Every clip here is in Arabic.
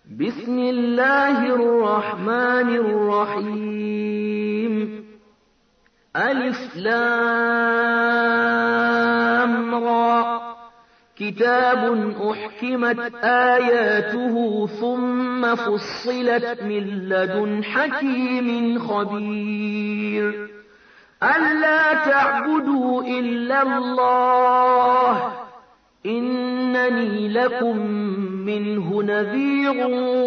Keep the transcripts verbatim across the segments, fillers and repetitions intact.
بسم الله الرحمن الرحيم ألف لام را كتاب أحكمت آياته ثم فصلت من لدن حكيم خبير ألا تعبدوا إلا الله إنني لكم منه نذير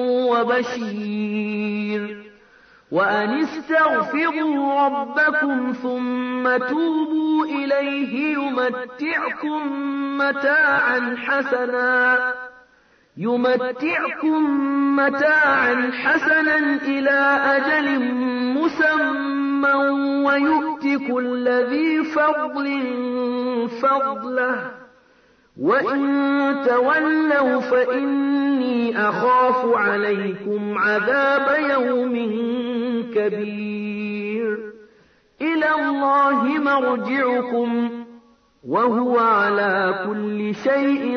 وبشير وأن استغفروا ربكم ثم توبوا إليه يمتعكم متاعا حسنا يمتعكم متاعا حسنا إلى أجل مسمى ويؤت كل ذي فضل فضله وإن تولوا فإني أخاف عليكم عذاب يوم كبير إلى الله مرجعكم وهو على كل شيء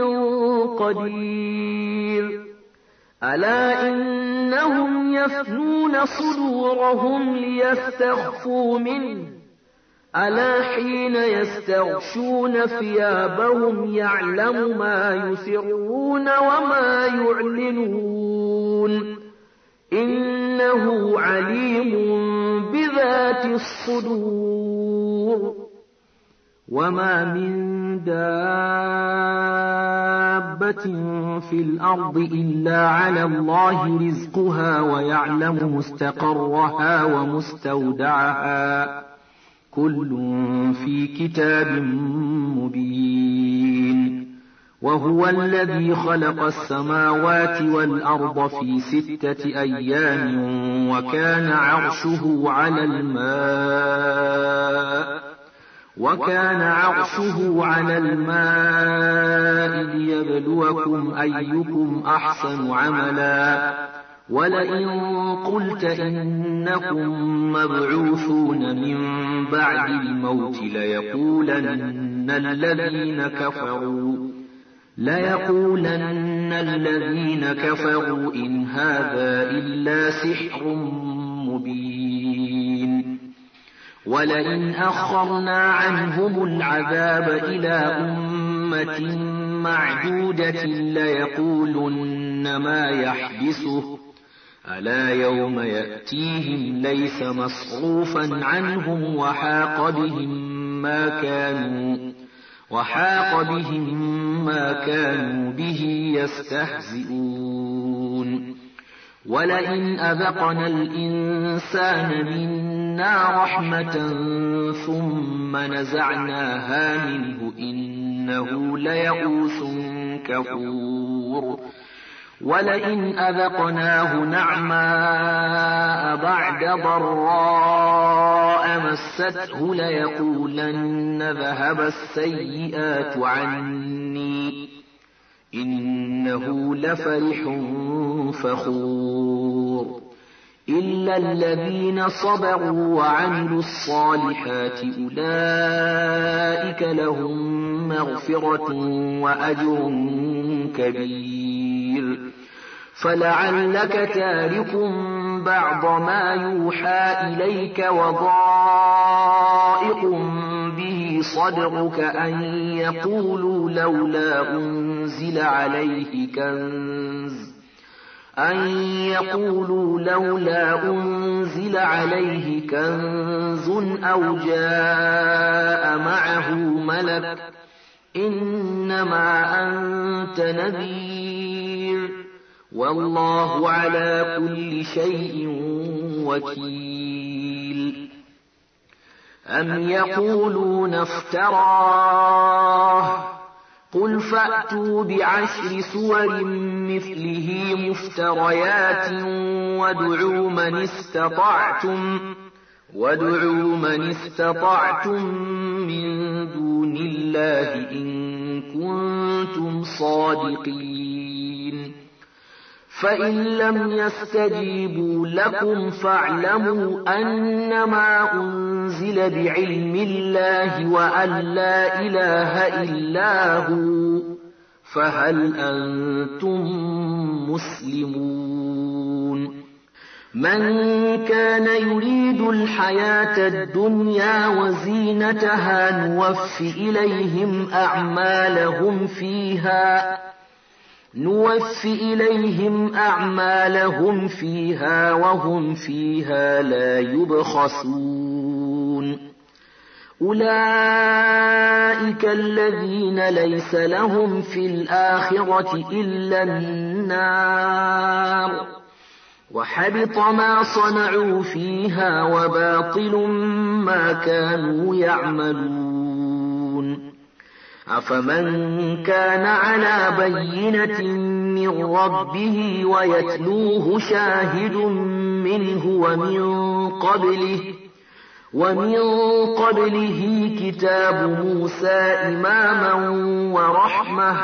قدير ألا إنهم يفنون صدورهم ليستخفوا منه ألا حين يستغشون ثيابهم يعلم ما يسرون وما يعلنون إنه عليم بذات الصدور وما من دابة في الأرض إلا على الله رزقها ويعلم مستقرها ومستودعها كل في كتاب مبين وهو الذي خلق السماوات والأرض في ستة أيام وكان عرشه على الماء وكان عرشه على الماء ليبلوكم أيكم أحسن عملا ولئن قلت إنكم مبعوثون من بعد الموت ليقولن الذين كفروا ليقولن الذين كفروا إن هذا إلا سحر مبين ولئن أخرنا عنهم العذاب إلى أمة معدودة ليقولن ما يحبسه ألا يوم يأتيهم ليس مصروفا عنهم وحاق بهم ما كانوا وحاق بهم ما كانوا به يستهزئون ولئن أذقنا الإنسان منا رحمة ثم نزعناها منه إنه ليئوس كفور ولئن أذقناه نعماء بعد ضراء مسته ليقولن ذهب السيئات عني إنه لفرح فخور إلا الذين صبروا وعملوا الصالحات أولئك لهم مغفرة وأجر كبير فلعلك تارك بعض ما يوحى إليك وضائق به صدرك أن يقولوا لولا أنزل عليه كنز أن يقولوا لولا أنزل عليه كنز أو جاء معه ملك إنما أنت نذير والله على كل شيء وكيل أم يقولون افتراه قل فأتوا بعشر سور مثله مفتريات وادعوا من استطعتم وادعوا من استطعتم من دون الله إن كنتم صادقين فإن لم يستجيبوا لكم فاعلموا أنما أنزل بعلم الله وأن لا إله إلا هو فهل أنتم مسلمون من كان يريد الحياة الدنيا وزينتها نوف إليهم أعمالهم فيها نوف إليهم أعمالهم فيها وهم فيها لا يبخسون أولئك الذين ليس لهم في الآخرة إلا النار وحبط ما صنعوا فيها وباطل ما كانوا يعملون أفمن كان على بينة من ربه ويتلوه شاهد منه ومن قبله ومن قبله كتاب موسى إماما ورحمة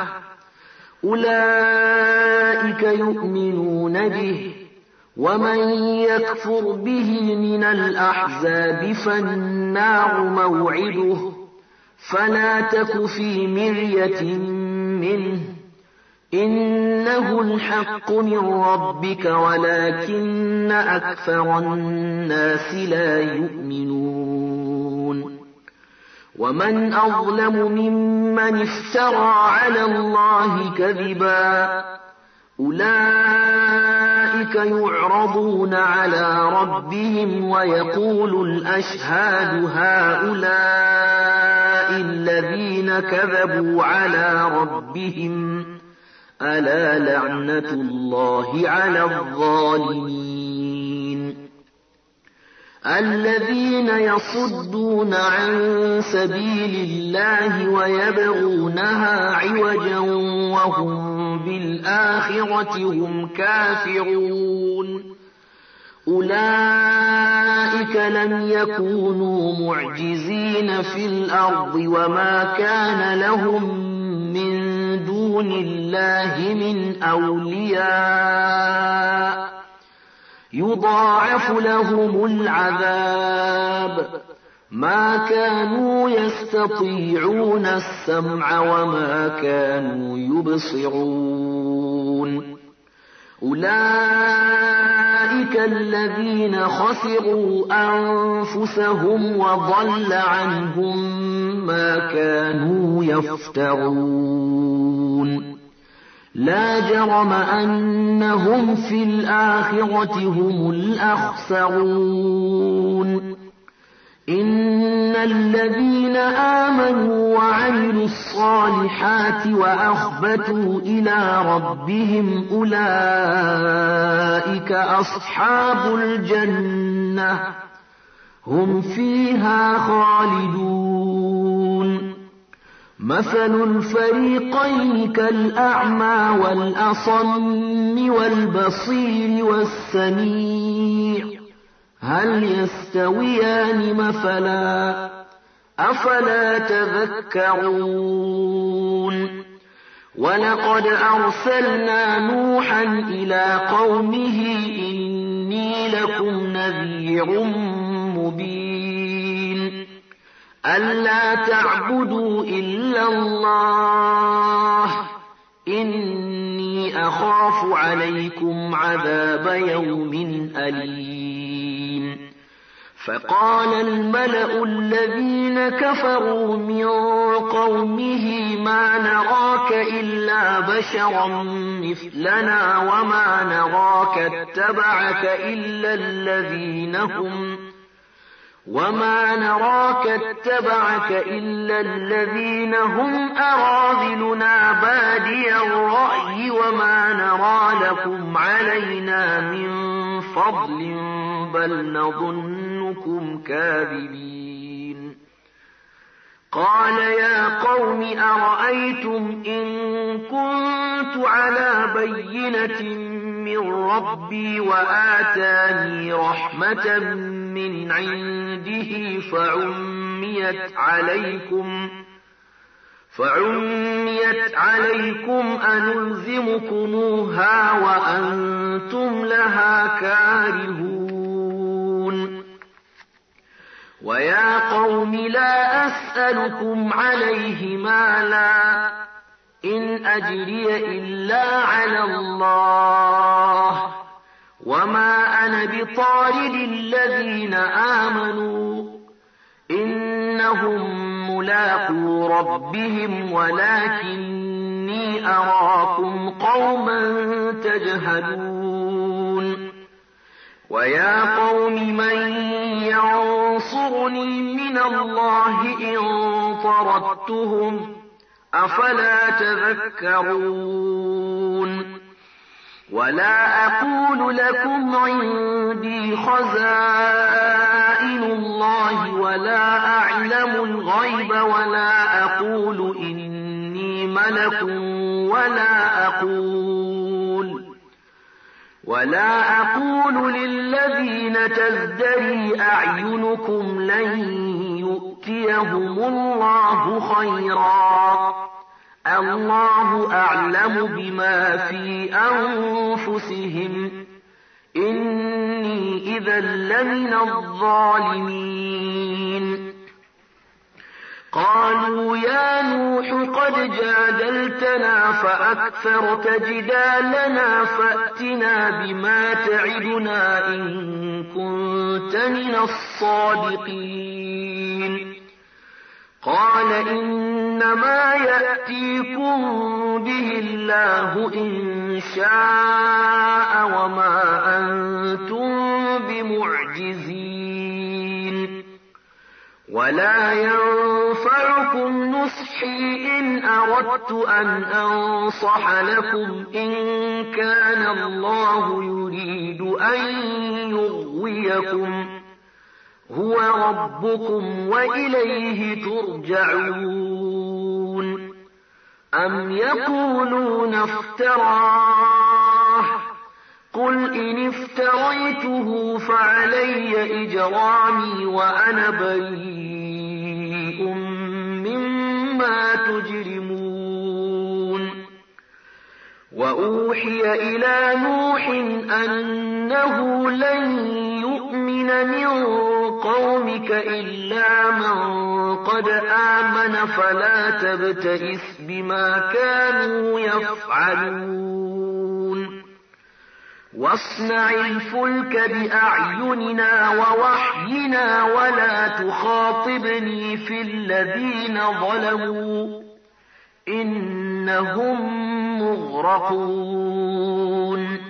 أولئك يؤمنون به ومن يكفر به من الأحزاب فالنار موعده فلا تك في مرية منه إنه الحق من ربك ولكن أكثر الناس لا يؤمنون ومن أظلم ممن افترى على الله كذبا أولئك يعرضون على ربهم ويقول الأشهاد هؤلاء الذين كذبوا على ربهم ألا لعنة الله على الظالمين الذين يصدون عن سبيل الله ويبغونها عوجا وهم بالآخرة هم كافرون أولئك لم يكونوا معجزين في الأرض وما كان لهم من دون الله من أولياء يضاعف لهم العذاب ما كانوا يستطيعون السمع وما كانوا يبصرون أولئك الذين خسروا أنفسهم وضل عنهم ما كانوا يفترون لا جرم أنهم في الآخرة هم الأخسرون إن الذين آمنوا وعملوا الصالحات وأخبتوا إلى ربهم أولئك أصحاب الجنة هم فيها خالدون مثل الفريقين كالأعمى والأصم والبصير والسميع هل يستويان مثلا أفلا تذكرون ولقد أرسلنا نوحا إلى قومه إني لكم نذير مبين ألا تعبدوا إلا الله إني أخاف عليكم عذاب يوم أليم فقال الملأ الذين كفروا من قومه ما نراك إلا بشرا مثلنا وما نراك اتبعك إلا الذين هم وما نراك اتبعك إلا الذين هم أراذلنا بادي الرأي وما نرى لكم علينا من فضل بل نظنكم كاذبين قال يا قوم أرأيتم إن كنت على بينة من ربي وآتاني رحمة من عنده فعميت عليكم فعميت عليكم أنلزمكموها وأنتم لها كارهون ويا قوم لا أسألكم عليه مالا إن أجري إلا على الله وما أنا بطارد الذين آمنوا إنهم ملاقو ربهم ولكني أراكم قوما تجهلون ويا قوم من ينصرني من الله إن طردتهم أفلا تذكرون ولا أقول لكم عندي خزائن الله ولا أعلم الغيب ولا أقول إني ملك ولا أقول ولا أقول للذين تزدري أعينكم لن يؤتيهم الله خيرا الله أعلم بما في أنفسهم إني إذا لمن الظالمين قالوا يا نوح قد جادلتنا فأكثرت جدالنا فأتنا بما تعدنا إن كنت من الصادقين قال إنما يأتيكم به الله إن شاء وما أنتم بمعجزين ولا ينفعكم نصحي إن أردت أن أنصح لكم إن كان الله يريد أن يغويكم هو ربكم وإليه ترجعون أم يقولون افتراه قل إن افتريته فعلي إجرامي وأنا بريء مما تجرمون وأوحي إلى نوح أنه لن يؤمن من قومك إلا من قد آمن فلا تبتئس بما كانوا يفعلون واصنع الفلك بأعيننا ووحينا ولا تخاطبني في الذين ظلموا إنهم مغرقون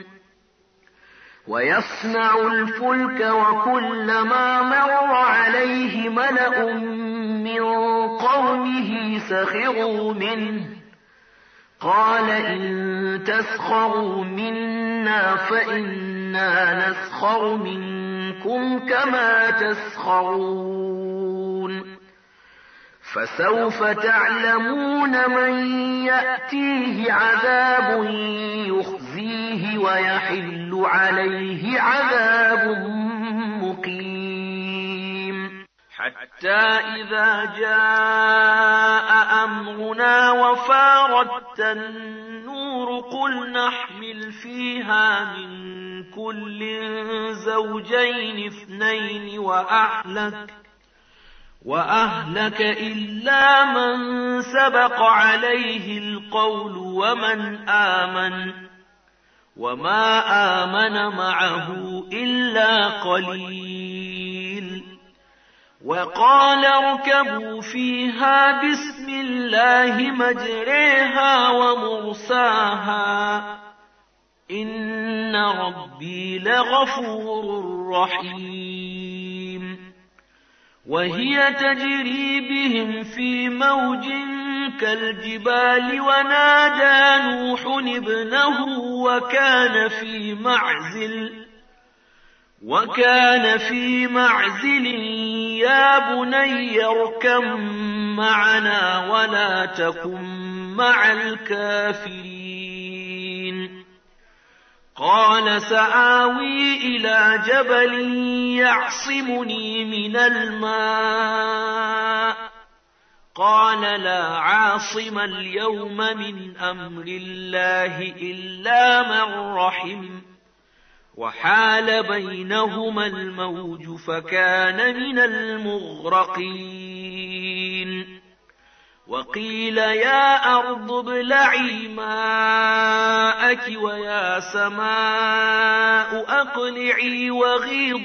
ويصنع الفلك وكلما مر عليه ملأ من قومه سخروا منه قال إن تسخروا منا فإنا نسخر منكم كما تسخرون فسوف تعلمون من يأتيه عذاب يخزيه ويحل عليه عذاب مقيم حتى إذا جاء أمرنا وفارت النور قل نحمل فيها من كل زوجين اثنين وأهلك وأهلك إلا من سبق عليه القول ومن آمن وما آمن معه إلا قليل وقال اركبوا فيها بسم الله مجريها ومرساها إن ربي لغفور رحيم وهي تجري بهم في موج كالجبال ونادى نوح ابنه وكان في معزل وكان في معزل يا بني اركب معنا ولا تكن مع الكافرين قال سآوي إلى جبل يعصمني من الماء قال لا عاصم اليوم من أمر الله إلا من رحم وحال بينهما الموج فكان من المغرقين وقيل يا أرض ابلعي ماءك ويا سماء أقلعي وغيض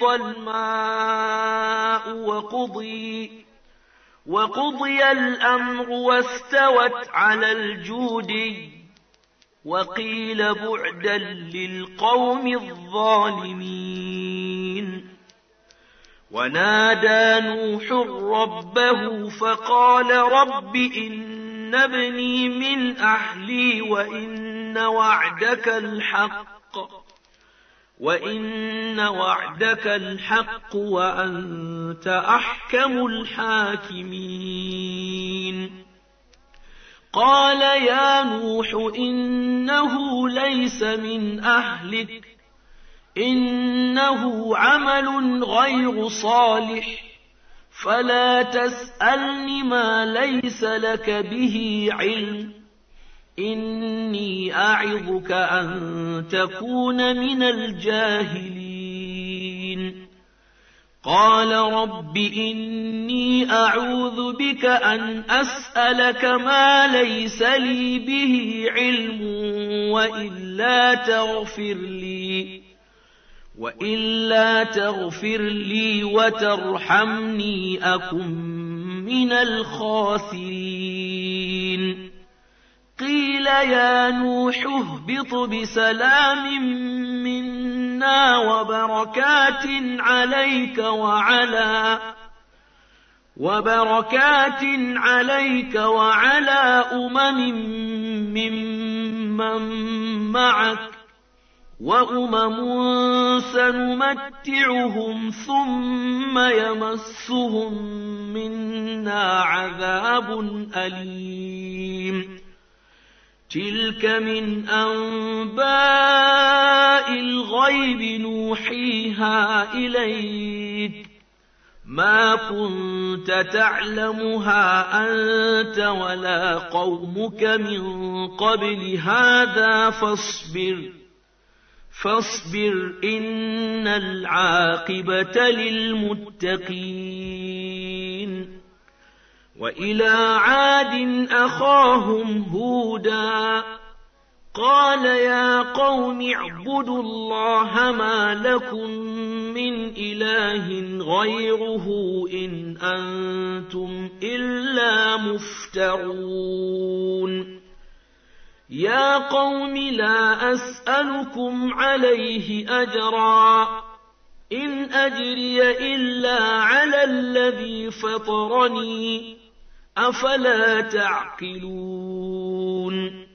الماء وقضي, وقضي الأمر واستوت على الجودي وقيل بعدا للقوم الظالمين. ونادى نوح ربه فقال رب إن ابني من أهلي وإن وعدك الحق وإن وعدك الحق وأنت أحكم الحاكمين. قال يا نوح إنه ليس من أهلك إنه عمل غير صالح فلا تسألني ما ليس لك به علم إني أعظك أن تكون من الجاهلين. قال رب إني أعوذ بك أن أسألك ما ليس لي به علم وإلا تغفر لي وإلا تغفر لي وترحمني أكن من الخاسرين. قيل يا نوح اهبط بسلام منا وبركات عليك وعلى وبركات عليك وعلى أمم ممن معك وأمم سنمتعهم ثم يمسهم منا عذاب أليم. تلك من أنباء الغيب نوحيها إليك ما كنت تعلمها أنت ولا قومك من قبل هذا فاصبر فاصبر إن العاقبة للمتقين. وإلى عاد أخاهم هودا قال يا قوم اعبدوا الله ما لكم من إله غيره إن أنتم إلا مفترون. يا قوم لا أسألكم عليه أجرا إن أجري إلا على الذي فطرني أفلا تعقلون.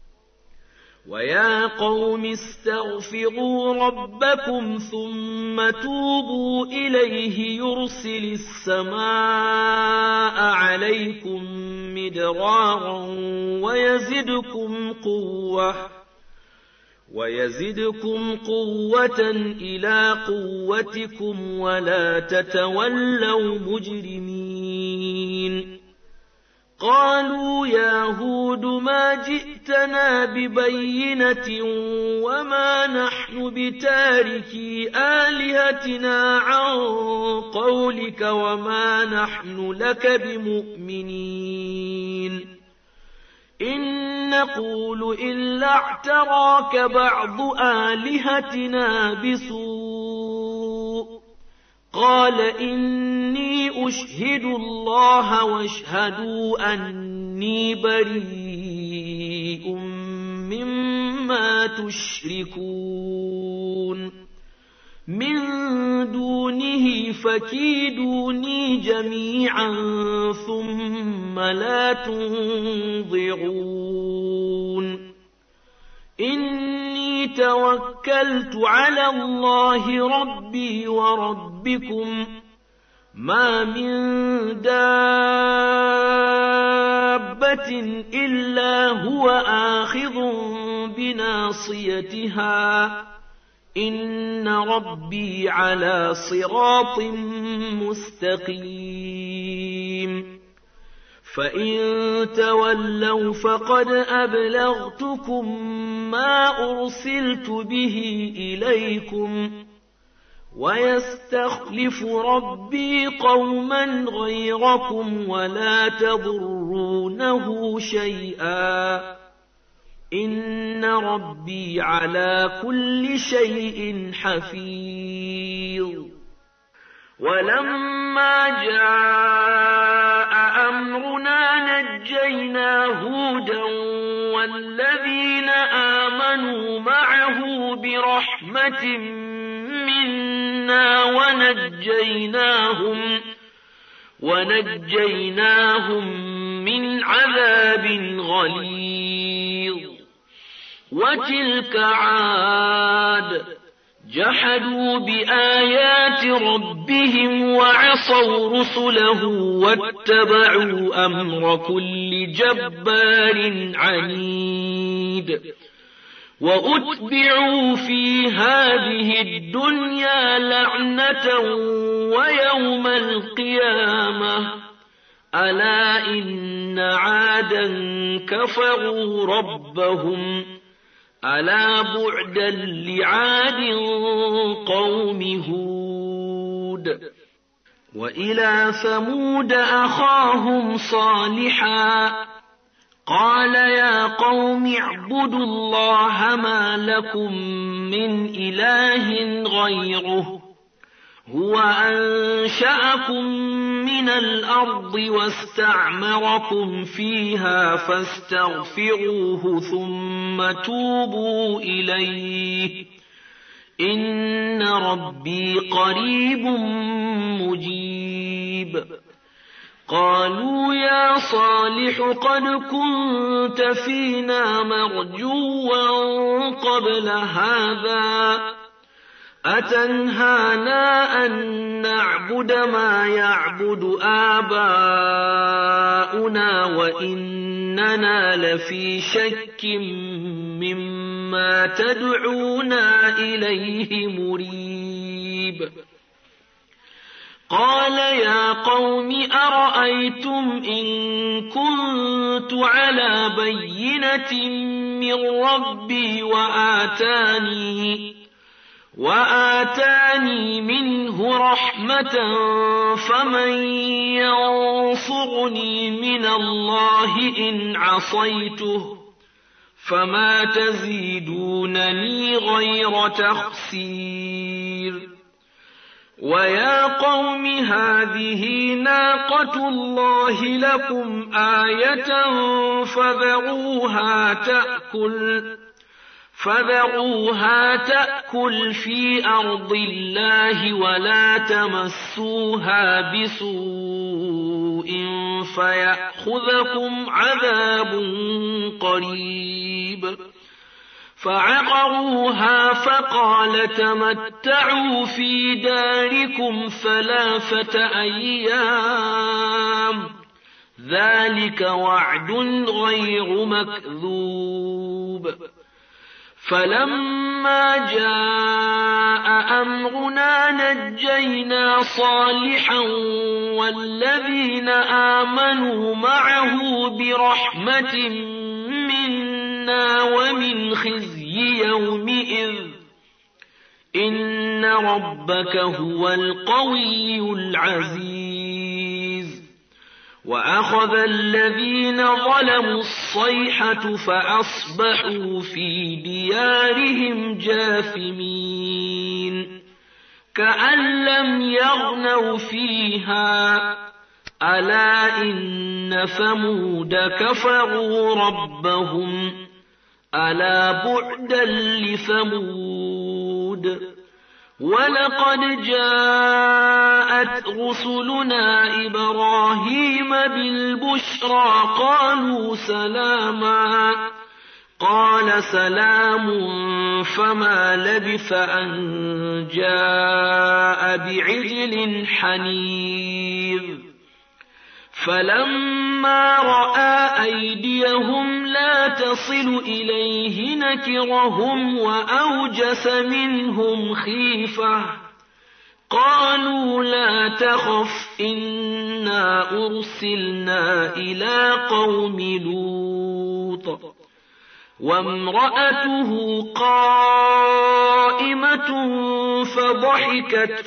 ويا قوم استغفروا ربكم ثم توبوا إليه يرسل السماء عليكم مدرارا ويزدكم قوة ويزدكم قوة إلى قوتكم ولا تتولوا مجرمين. قالوا يا هود ما جئتنا ببينة وما نحن بتاركي آلهتنا عن قولك وما نحن لك بمؤمنين إن نقول إلا اعتراك بعض آلهتنا بسوء. قال إني أشهد الله واشهدوا أني بريء مما تشركون من دونه فكيدوني جميعا ثم لا تنظرون. إني توكلت على الله ربي وربكم ما من دابة إلا هو آخذ بناصيتها إن ربي على صراط مستقيم. فإن تولوا فقد أبلغتكم ما أرسلت به إليكم ويستخلف ربي قوما غيركم ولا تضرونه شيئا إن ربي على كل شيء حفيظ. ولما جاء أمرنا نجينا هودا والذين آمنوا معه برحمة منا ونجيناهم ونجيناهم من عذاب غليظ. وتلك عاد جحدوا بآيات ربهم وعصوا رسله واتبعوا أمر كل جبار عنيد. وأتبعوا في هذه الدنيا لعنة ويوم القيامة ألا إن عادا كفروا ربهم ألا بعدا لعاد قوم هود. وإلى ثمود أخاهم صالحا قال يا قوم اعبدوا الله ما لكم من إله غيره هو أنشأكم من الأرض واستعمركم فيها فاستغفروه ثم توبوا إليه إن ربي قريب مجيب. قالوا يا صالح قد كنت فينا مرجوا قبل هذا أتنهانا أن نعبد ما يعبد آباؤنا وإننا لفي شك مما تدعونا إليه مريب. قال يا قوم أرأيتم إن كنت على بينة من ربي وآتاني وآتاني منه رحمة فمن ينصرني من الله إن عصيته فما تزيدونني غير تخسير. ويا قوم هذه ناقة الله لكم آية فذروها تأكل فذروها تأكل في أرض الله ولا تمسوها بسوء فيأخذكم عذاب قريب. فعقروها فقال تمتعوا في داركم ثلاثة أيام ذلك وعد غير مكذوب. فلما جاء أمرنا نجينا صالحا والذين آمنوا معه برحمة منا ومن خزي يومئذ إن ربك هو القوي العزيز. وأخذ الذين ظلموا الصيحة فأصبحوا في ديارهم جاثمين كأن لم يغنوا فيها ألا إن ثمود كفروا ربهم ألا بعدا لثمود. ولقد جاءت رسلنا إبراهيم بالبشرى قالوا سلاما قال سلام فما لبث أن جاء بعجل حنيذ. فلما رأى أيديهم لا تصل إليه نكرهم وأوجس منهم خيفة قالوا لا تخف إنا أرسلنا إلى قوم لوط وامرأته قائمة فضحكت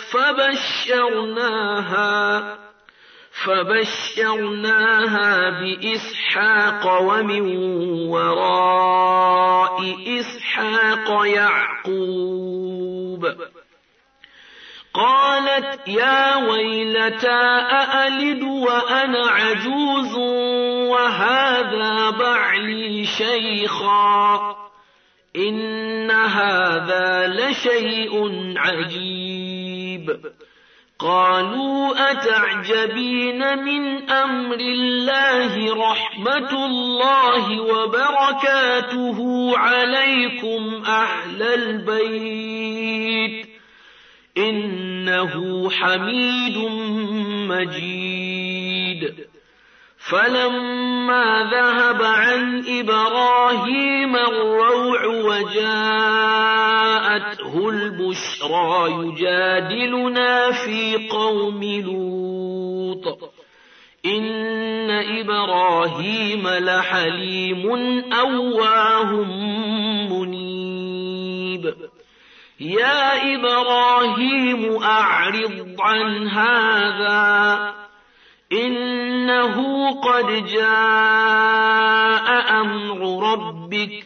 فبشرناها فبشرناها بإسحاق ومن وراء إسحاق يعقوب. قالت يا ويلتى أألد وأنا عجوز وهذا بعلي شيخا إن هذا لشيء عجيب. قالوا أتعجبين من أمر الله رحمة الله وبركاته عليكم أهل البيت إنه حميد مجيد. فلما ذهب عن إبراهيم الروع وجاءته البشرى يجادلنا في قوم لوط إن إبراهيم لحليم أواه منيب. يا إبراهيم أعرض عن هذا إنه قد جاء أمر ربك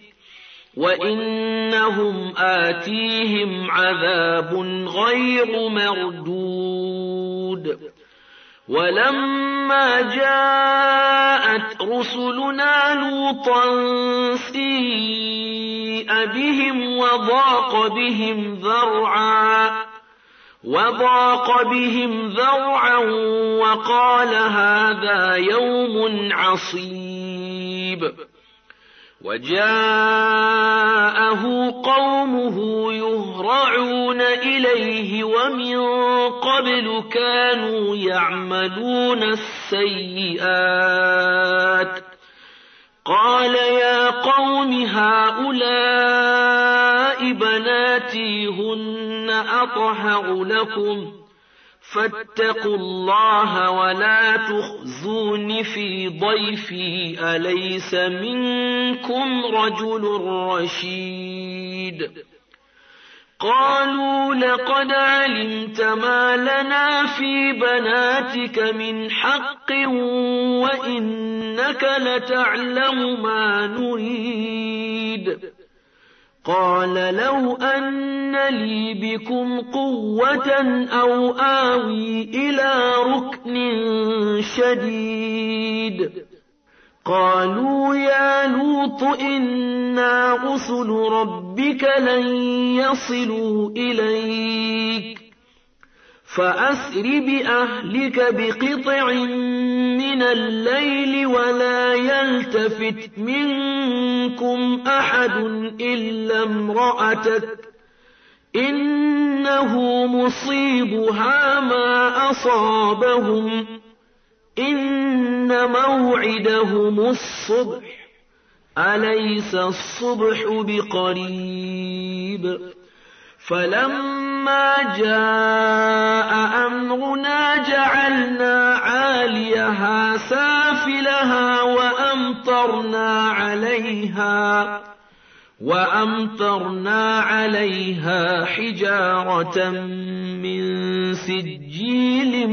وإنهم آتيهم عذاب غير مردود. ولما جاءت رسلنا لوطا سيء بهم وضاق بهم ذرعا وضاق بهم ذرعا وقال هذا يوم عصيب. وجاءه قومه يهرعون إليه ومن قبل كانوا يعملون السيئات. قال يا قوم هؤلاء بناتي هن أطهر لكم فاتقوا الله ولا تخزون في ضيفي أليس منكم رجل رشيد. قالوا لقد علمت ما لنا في بناتك من حق وإنك لتعلم ما نريد. قال لو أن لي بكم قوة أو آوي إلى ركن شديد. قالوا يا لوط إنا رسل ربك لن يصلوا إليك فأسر بأهلك بقطع من الليل ولا يلتفت منكم أحد إلا امرأتك إنه مصيبها ما أصابهم إن موعدهم الصبح أليس الصبح بقريب. فلما جاء أمرنا جعلنا عاليها سافلها وأمطرنا عليها وأمطرنا عليها حجارة من سجيل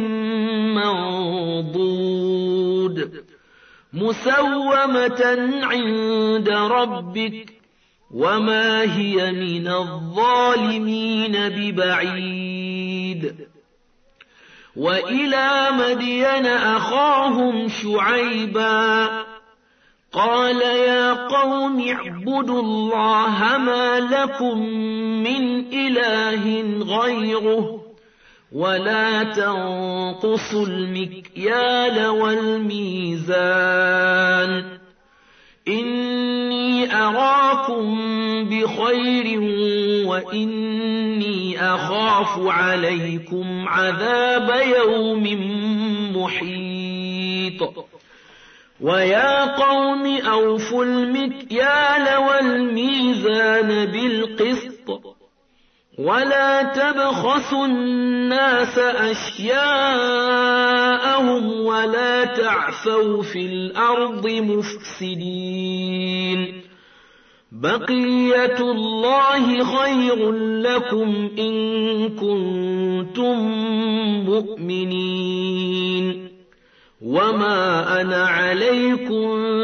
منضود مسومة عند ربك وما هي من الظالمين ببعيد. وإلى مدين أخاهم شعيبا قال يا قوم اعبدوا الله ما لكم من إله غيره ولا تنقصوا المكيال والميزان إني أراكم بخير وإني أخاف عليكم عذاب يوم محيط. ويا قوم أوفوا المكيال والميزان بالقسط ولا تبخسوا الناس أشياءهم ولا تعثوا في الأرض مفسدين بقية الله خير لكم إن كنتم مؤمنين وما أنا عليكم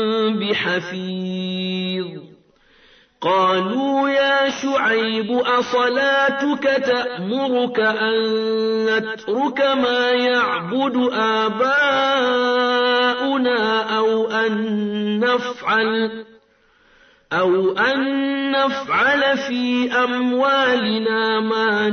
بحفيظ قالوا يا شعيب أصلاتك تأمرك أن نترك ما يعبد آباؤنا أو أن نفعل أو أن نفعل في أموالنا ما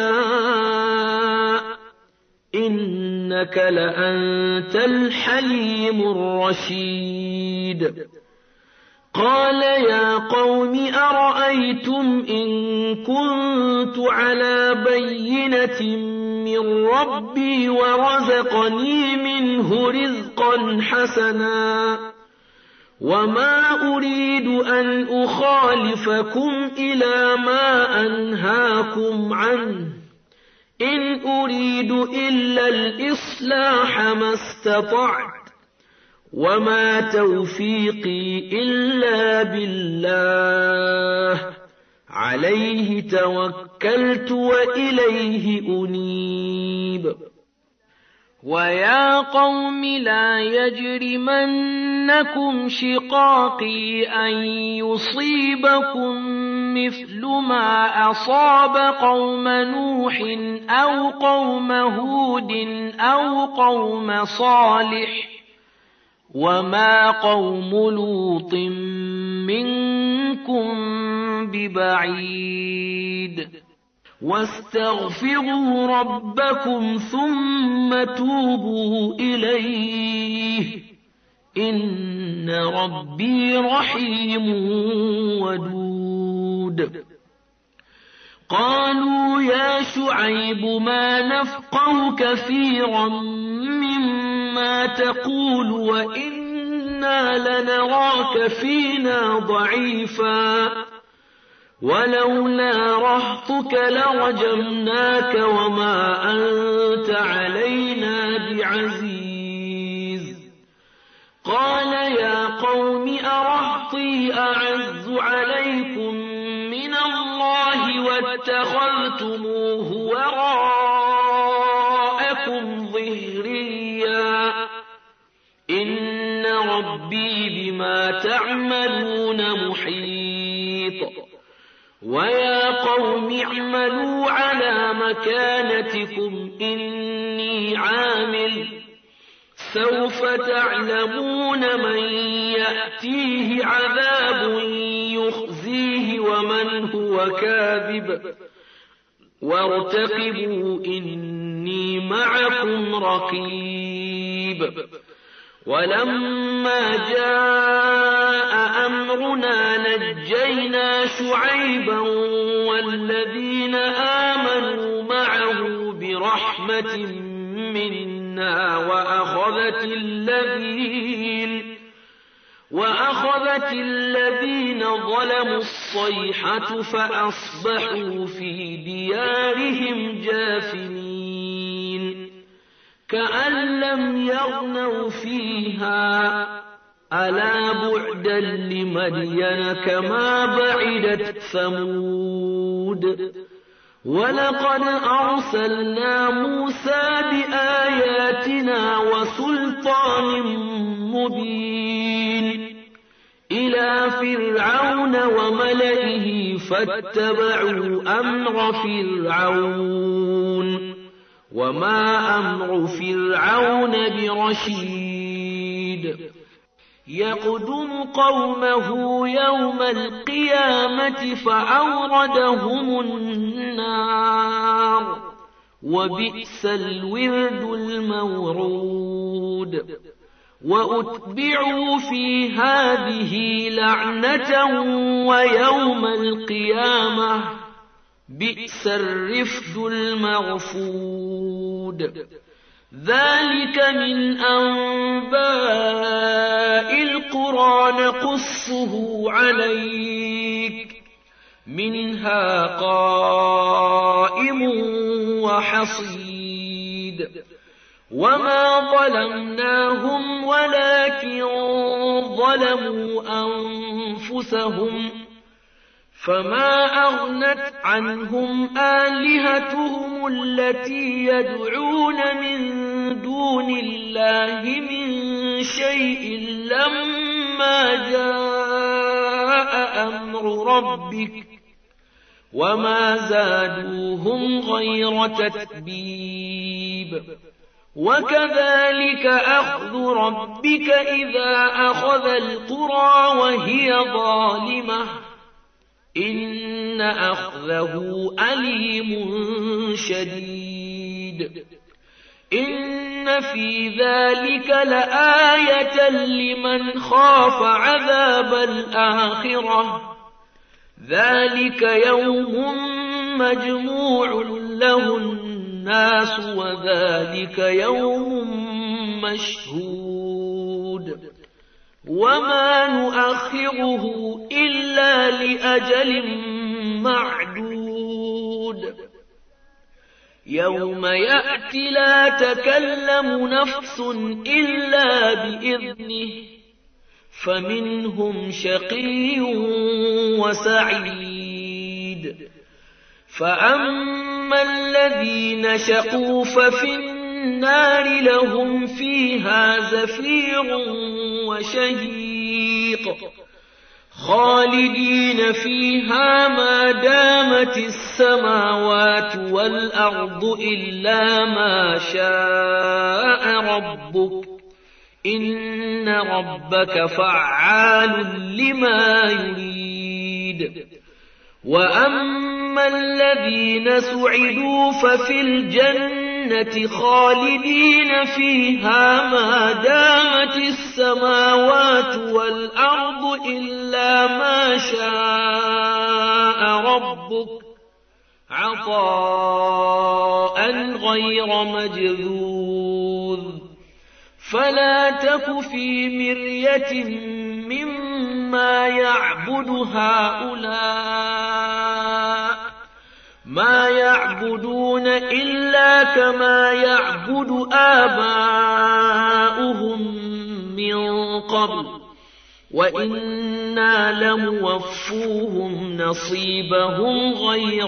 نشاء إنك لأنت الحليم الرشيد قال يا قوم أرأيتم إن كنت على بينة من ربي ورزقني منه رزقا حسنا وما أريد أن أخالفكم إلى ما أنهاكم عنه إن أريد إلا الإصلاح ما استطعت وما توفيقي إلا بالله عليه توكلت وإليه أنيب ويا قوم لا يجرمنكم شقاقي أن يصيبكم مثل ما أصاب قوم نوح أو قوم هود أو قوم صالح وما قوم لوط منكم ببعيد واستغفروا ربكم ثم توبوا إليه إن ربي رحيم ودود قالوا يا شعيب ما نفقه كثيرا مما تقول وإنا لنراك فينا ضعيفا ولولا رهطك لرجمناك وما أنت علينا بعزيز قال يا قوم أرهطي أعز عليكم من الله واتخذتموه وراءكم ظهريا إن ربي بما تعملون محيط ويا قوم اعملوا على مكانتكم إني عامل سوف تعلمون من يأتيه عذاب يخزيه ومن هو كاذب وارتقبوا إني معكم رقيب ولما جاء أمرنا نجينا شعيبا والذين آمنوا معه برحمة منا وأخذت الذين وأخذت الذين ظلموا الصيحة فأصبحوا في ديارهم جاثمين كأن لم يغنوا فيها ألا بعدا لمدين كما بعدت ثمود ولقد أرسلنا موسى بآياتنا وسلطان مبين إلى فرعون وملئه فاتبعوا أمر فرعون وما أمر فرعون برشيد يقدم قومه يوم القيامة فأوردهم النار وبئس الورد المورود وأتبعوا في هذه لعنة ويوم القيامة بئس الرفد المرفود ذلك من أنباء القرى نقصه عليك منها قائم وحصيد وما ظلمناهم ولكن ظلموا أنفسهم فما أغنت عنهم آلهتهم التي يدعون من دون الله من شيء لما جاء أمر ربك وما زادوهم غير تتبيب وكذلك أخذ ربك إذا أخذ القرى وهي ظالمة إن أخذه أليم شديد إن في ذلك لآية لمن خاف عذاب الآخرة ذلك يوم مجموع له الناس وذلك يوم مشهود وما نؤخره إلا لأجل معدود يوم يأتي لا تكلم نفس إلا بإذنه فمنهم شقي وسعيد فأما الذين شقوا ففي النار لهم فيها زفير وشهيق خالدين فيها ما دامت السماوات والأرض إلا ما شاء ربك إن ربك فعال لما يريد وأما الذين سعدوا ففي الجنة خالدين فيها ما دامت السماوات والأرض إلا ما شاء ربك عطاء غير مجذوذ فلا تك في مرية مما يعبد هؤلاء ما يعبدون إلا كما يعبد آباؤهم من قبل وإنا لموفوهم نصيبهم غير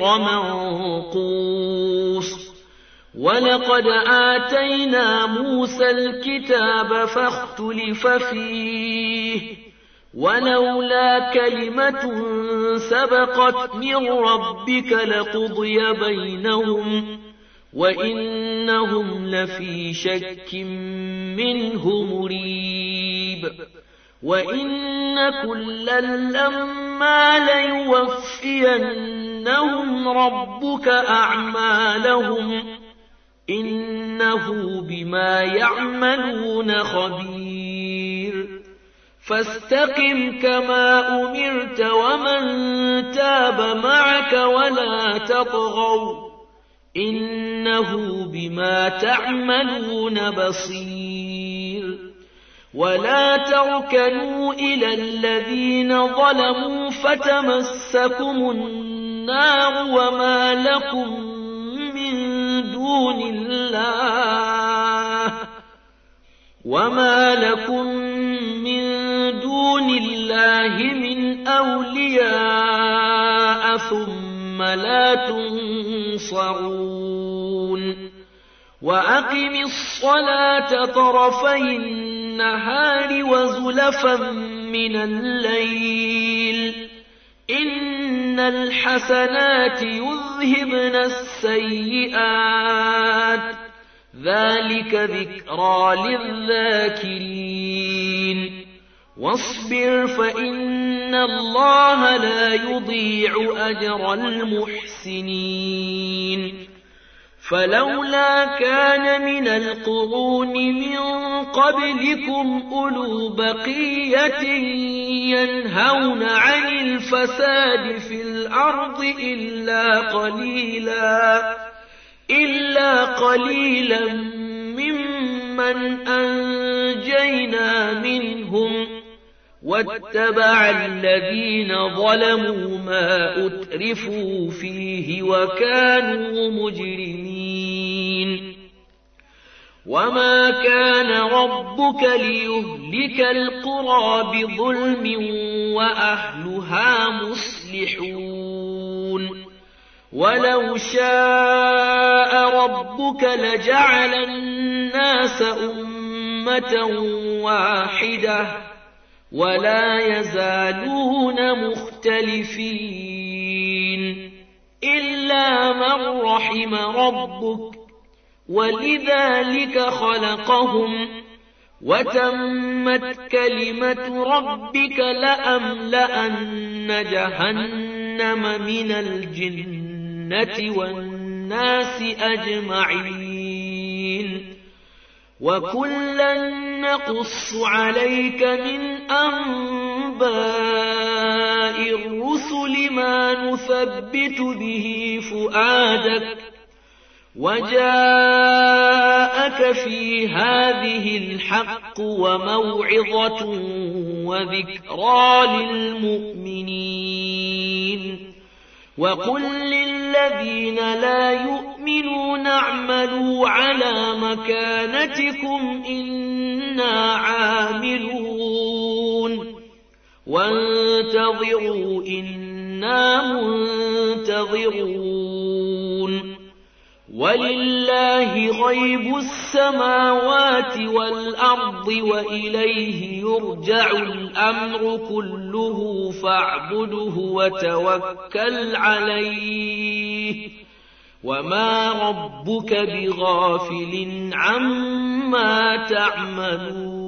منقوص ولقد آتينا موسى الكتاب فاختلف فيه ولولا كلمة سبقت من ربك لقضي بينهم وإنهم لفي شك منه مريب وإن كلا لما ليوفينهم ربك أعمالهم إنه بما يعملون خبير فاستقم كما أمرت ومن تاب معك ولا تطغوا إنه بما تعملون بصير ولا تركنوا إلى الذين ظلموا فتمسكم النار وما لكم من دون الله وما لكم من دون الله من أولياء ثم لا تنصرون وأقم الصلاة طرفي النهار وزلفا من الليل إن الحسنات يذهبن السيئات ذلك ذكرى للذاكرين واصبر فإن الله لا يضيع أجر المحسنين فلولا كان من القرون من قبلكم أولو بقية ينهون عن الفساد في الأرض إلا قليلا إلا قليلا ممن أنجينا منهم واتبع الذين ظلموا ما أترفوا فيه وكانوا مجرمين وما كان ربك ليهلك القرى بظلم وأهلها مسلمون يفلحون ولو شاء ربك لجعل الناس أمة واحدة ولا يزالون مختلفين إلا من رحم ربك ولذلك خلقهم وتمت كلمة ربك لأملأن جهنم من الجنة والناس أجمعين وكلا نقص عليك من أنباء الرسل ما نثبت به فؤادك وجاءك في هذه الحق وموعظة وذكرى للمؤمنين وقل للذين لا يؤمنون اعملوا على مكانتكم إنا عاملون وانتظروا إنا منتظرون ولله غيب السماوات والأرض وإليه يرجع الأمر كله فاعبده وتوكل عليه وما ربك بغافل عما تعملون